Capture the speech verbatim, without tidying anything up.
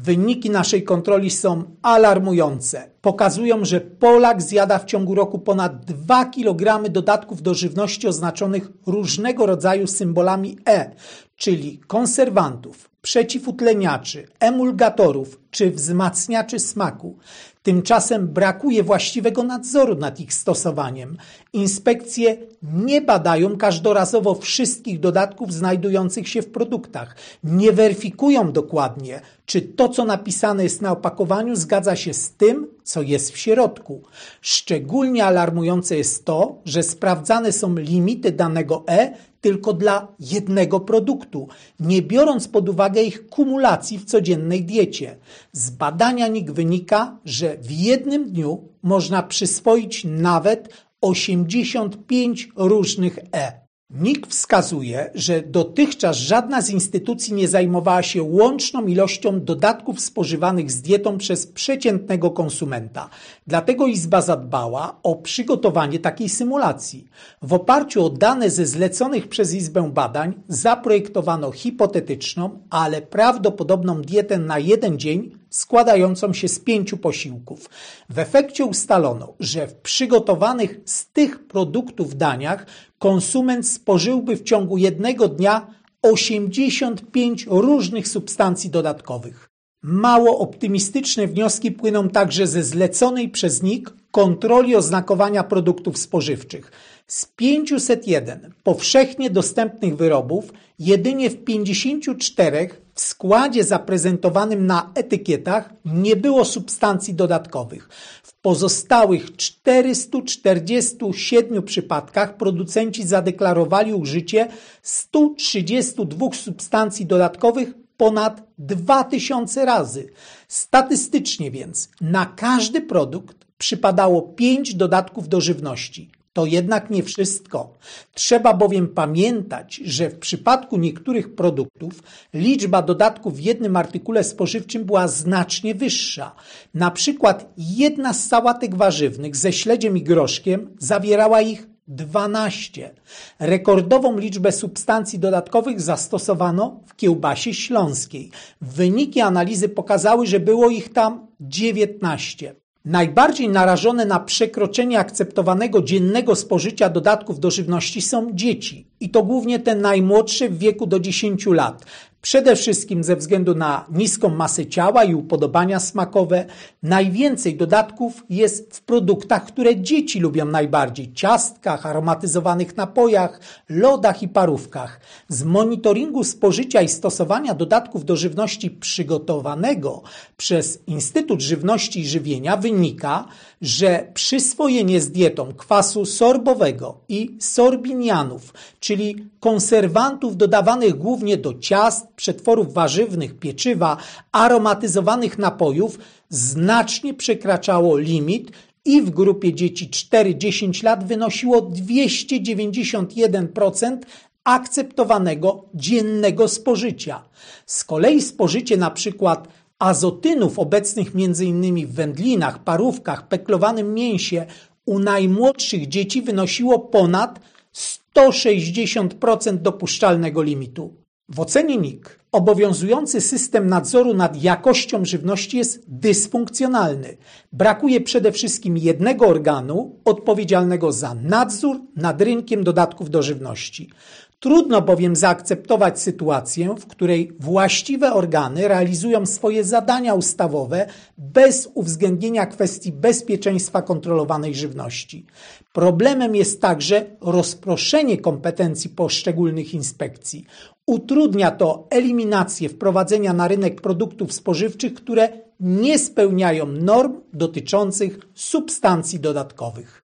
Wyniki naszej kontroli są alarmujące. Pokazują, że Polak zjada w ciągu roku ponad dwa kilogramy dodatków do żywności oznaczonych różnego rodzaju symbolami E, czyli konserwantów, przeciwutleniaczy, emulgatorów czy wzmacniaczy smaku. Tymczasem brakuje właściwego nadzoru nad ich stosowaniem. Inspekcje nie badają każdorazowo wszystkich dodatków znajdujących się w produktach. Nie weryfikują dokładnie, czy to, co napisane jest na opakowaniu, zgadza się z tym, co jest w środku. Szczególnie alarmujące jest to, że sprawdzane są limity danego E tylko dla jednego produktu, nie biorąc pod uwagę ich kumulacji w codziennej diecie. Z badania N I K wynika, że w jednym dniu można przyswoić nawet osiemdziesiąt pięć różnych E. N I K wskazuje, że dotychczas żadna z instytucji nie zajmowała się łączną ilością dodatków spożywanych z dietą przez przeciętnego konsumenta. Dlatego Izba zadbała o przygotowanie takiej symulacji. W oparciu o dane ze zleconych przez Izbę badań zaprojektowano hipotetyczną, ale prawdopodobną dietę na jeden dzień składającą się z pięciu posiłków. W efekcie ustalono, że w przygotowanych z tych produktów daniach konsument spożyłby w ciągu jednego dnia osiemdziesiąt pięć różnych substancji dodatkowych. Mało optymistyczne wnioski płyną także ze zleconej przez N I K kontroli oznakowania produktów spożywczych. Z pięciuset jeden powszechnie dostępnych wyrobów jedynie w pięćdziesięciu czterech w składzie zaprezentowanym na etykietach nie było substancji dodatkowych. W pozostałych czterystu czterdziestu siedmiu przypadkach producenci zadeklarowali użycie stu trzydziestu dwóch substancji dodatkowych ponad dwa tysiące razy. Statystycznie więc na każdy produkt przypadało pięć dodatków do żywności. To jednak nie wszystko. Trzeba bowiem pamiętać, że w przypadku niektórych produktów liczba dodatków w jednym artykule spożywczym była znacznie wyższa. Na przykład jedna z sałatek warzywnych ze śledziem i groszkiem zawierała ich dwanaście. Rekordową liczbę substancji dodatkowych zastosowano w kiełbasie śląskiej. Wyniki analizy pokazały, że było ich tam dziewiętnaście. Najbardziej narażone na przekroczenie akceptowanego dziennego spożycia dodatków do żywności są dzieci i to głównie te najmłodsze w wieku do dziesięciu lat. Przede wszystkim ze względu na niską masę ciała i upodobania smakowe. Najwięcej dodatków jest w produktach, które dzieci lubią najbardziej. Ciastkach, aromatyzowanych napojach, lodach i parówkach. Z monitoringu spożycia i stosowania dodatków do żywności przygotowanego przez Instytut Żywności i Żywienia wynika, że przyswojenie z dietą kwasu sorbowego i sorbinianów, czyli konserwantów dodawanych głównie do ciast, przetworów warzywnych, pieczywa, aromatyzowanych napojów, znacznie przekraczało limit i w grupie dzieci cztery do dziesięciu lat wynosiło dwieście dziewięćdziesiąt jeden procent akceptowanego dziennego spożycia. Z kolei spożycie na przykład azotynów obecnych między innymi w wędlinach, parówkach, peklowanym mięsie u najmłodszych dzieci wynosiło ponad sto sześćdziesiąt procent dopuszczalnego limitu. W ocenie N I K obowiązujący system nadzoru nad jakością żywności jest dysfunkcjonalny. Brakuje przede wszystkim jednego organu odpowiedzialnego za nadzór nad rynkiem dodatków do żywności. Trudno bowiem zaakceptować sytuację, w której właściwe organy realizują swoje zadania ustawowe bez uwzględnienia kwestii bezpieczeństwa kontrolowanej żywności. Problemem jest także rozproszenie kompetencji poszczególnych inspekcji. Utrudnia to eliminację wprowadzenia na rynek produktów spożywczych, które nie spełniają norm dotyczących substancji dodatkowych.